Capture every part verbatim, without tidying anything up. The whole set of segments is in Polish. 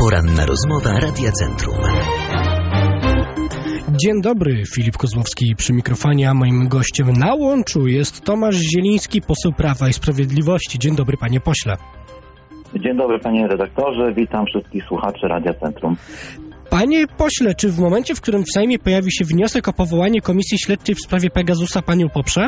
Poranna rozmowa Radia Centrum. Dzień dobry, Filip Kozłowski przy mikrofonie, a moim gościem na łączu jest Tomasz Zieliński, poseł Prawa i Sprawiedliwości. Dzień dobry, panie pośle. Dzień dobry, panie redaktorze, witam wszystkich słuchaczy Radia Centrum. Panie pośle, czy w momencie, w którym w Sejmie pojawi się wniosek o powołanie komisji śledczej w sprawie Pegasusa, pan ją poprze?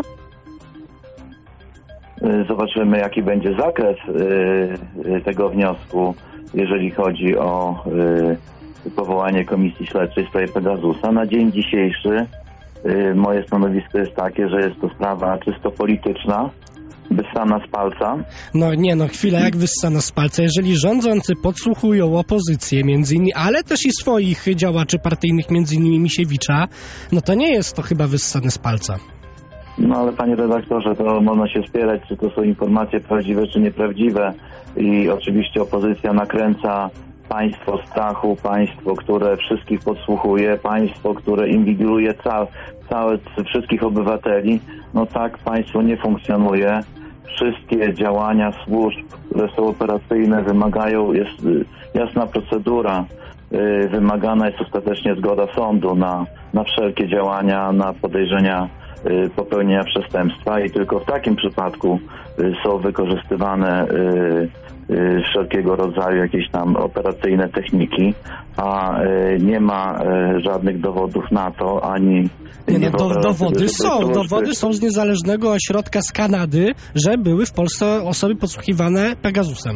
Zobaczymy, jaki będzie zakres tego wniosku, jeżeli chodzi o powołanie komisji śledczej w sprawie Pegasusa. Na dzień dzisiejszy moje stanowisko jest takie, że jest to sprawa czysto polityczna, wyssana z palca. No nie, no chwila, jak wyssana z palca? Jeżeli rządzący podsłuchują opozycję między innymi, ale też i swoich działaczy partyjnych, między innymi Misiewicza, no to nie jest to chyba wyssane z palca. No ale panie redaktorze, to można się spierać, czy to są informacje prawdziwe, czy nieprawdziwe. I oczywiście opozycja nakręca państwo strachu, państwo, które wszystkich podsłuchuje, państwo, które inwigiluje ca- całe, wszystkich obywateli. No tak państwo nie funkcjonuje. Wszystkie działania służb, które są operacyjne, wymagają, jest jasna procedura. Yy, wymagana jest ostatecznie zgoda sądu na, na wszelkie działania, na podejrzenia yy, popełnienia przestępstwa i tylko w takim przypadku yy, są wykorzystywane yy, yy, wszelkiego rodzaju jakieś tam operacyjne techniki, a yy, nie ma yy, żadnych dowodów na to, ani Nie, no, do, dowody są, dowody są z niezależnego ośrodka z Kanady, że były w Polsce osoby podsłuchiwane Pegasusem.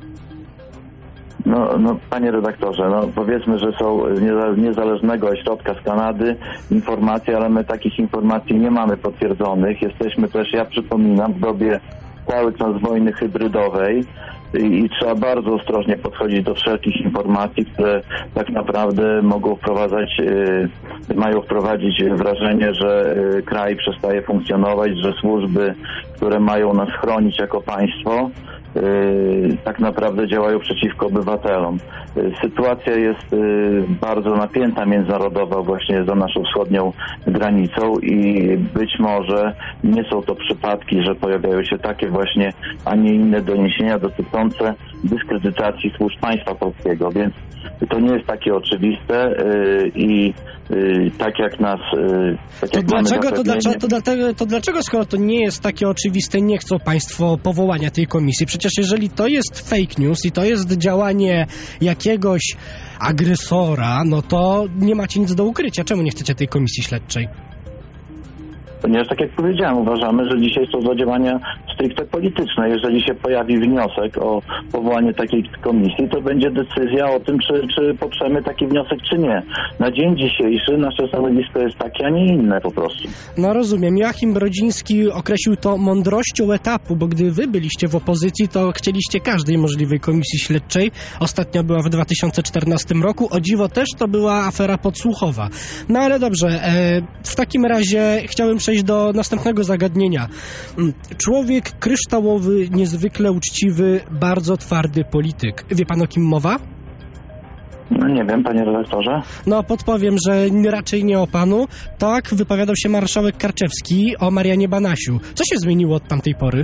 No, no, panie redaktorze, no powiedzmy, że są z niezależnego ośrodka z Kanady informacje, ale my takich informacji nie mamy potwierdzonych. Jesteśmy też, ja przypominam, w dobie cały czas wojny hybrydowej i, i trzeba bardzo ostrożnie podchodzić do wszelkich informacji, które tak naprawdę mogą wprowadzać, y, mają wprowadzić wrażenie, że y, kraj przestaje funkcjonować, że służby, które mają nas chronić jako państwo, Yy, tak naprawdę działają przeciwko obywatelom. Yy, sytuacja jest yy, bardzo napięta międzynarodowa właśnie za naszą wschodnią granicą i być może nie są to przypadki, że pojawiają się takie właśnie, a nie inne doniesienia dotyczące dyskredytacji służb państwa polskiego, więc to nie jest takie oczywiste yy, i yy, tak jak nas... Yy, tak to, jak dlaczego, to, dlaczego, to, dlatego, to dlaczego, skoro to nie jest takie oczywiste, nie chcą państwo powołania tej komisji? Przecież jeżeli to jest fake news i to jest działanie jakiegoś agresora, no to nie macie nic do ukrycia. Czemu nie chcecie tej komisji śledczej? Ponieważ, tak jak powiedziałem, uważamy, że dzisiaj są to działania stricte polityczne. Jeżeli się pojawi wniosek o powołanie takiej komisji, to będzie decyzja o tym, czy, czy poprzemy taki wniosek, czy nie. Na dzień dzisiejszy nasze stanowisko jest takie, a nie inne po prostu. No rozumiem. Joachim Brodziński określił to mądrością etapu, bo gdy wy byliście w opozycji, to chcieliście każdej możliwej komisji śledczej. Ostatnia była w dwa tysiące czternastym roku. O dziwo też to była afera podsłuchowa. No ale dobrze, e, w takim razie chciałem przejść do następnego zagadnienia. Człowiek kryształowy, niezwykle uczciwy, bardzo twardy polityk. Wie pan, o kim mowa? No nie wiem, panie redaktorze. No podpowiem, że raczej nie o panu. Tak wypowiadał się marszałek Karczewski o Marianie Banasiu. Co się zmieniło od tamtej pory?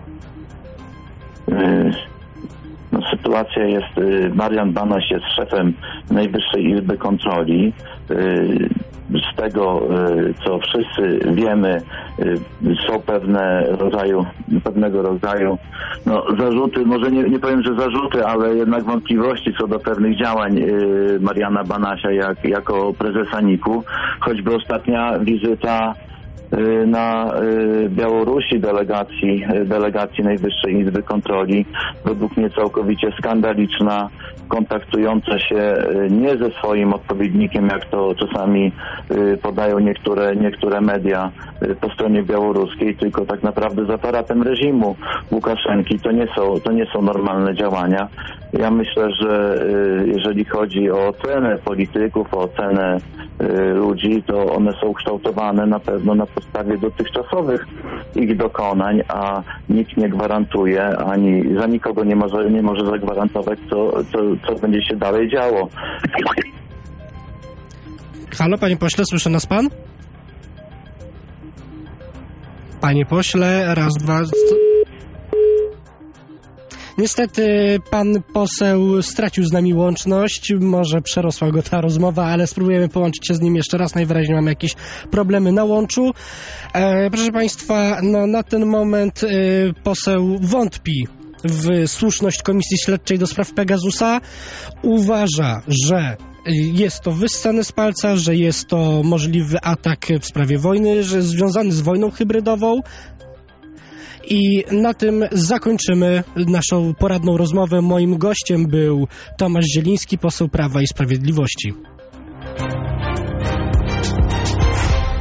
Yy, no, sytuacja jest... Yy, Marian Banaś jest szefem Najwyższej Izby Kontroli. Yy, Z tego, co wszyscy wiemy, są pewne rodzaju, pewnego rodzaju no, zarzuty, może nie, nie powiem, że zarzuty, ale jednak wątpliwości co do pewnych działań Mariana Banasia jak, jako prezesa niku. Choćby ostatnia wizyta na Białorusi delegacji, delegacji Najwyższej Izby Kontroli, według mnie całkowicie skandaliczna, kontaktująca się nie ze swoim odpowiednikiem, jak to czasami podają niektóre, niektóre media po stronie białoruskiej, tylko tak naprawdę z aparatem reżimu Łukaszenki. To nie są, to nie są normalne działania. Ja myślę, że jeżeli chodzi o ocenę polityków, o ocenę ludzi, to one są kształtowane na pewno na podstawie dotychczasowych ich dokonań, a nikt nie gwarantuje, ani za nikogo nie może, nie może zagwarantować, co, co, co będzie się dalej działo. Halo, panie pośle, słyszy nas pan? Panie pośle, raz, dwa... Niestety pan poseł stracił z nami łączność, może przerosła go ta rozmowa, ale spróbujemy połączyć się z nim jeszcze raz, najwyraźniej mamy jakieś problemy na łączu. E, proszę państwa, no na ten moment e, poseł wątpi w słuszność Komisji Śledczej do spraw Pegasusa, uważa, że jest to wyssane z palca, że jest to możliwy atak w sprawie wojny, że jest związany z wojną hybrydową. I na tym zakończymy naszą poradną rozmowę. Moim gościem był Tomasz Zieliński, poseł Prawa i Sprawiedliwości.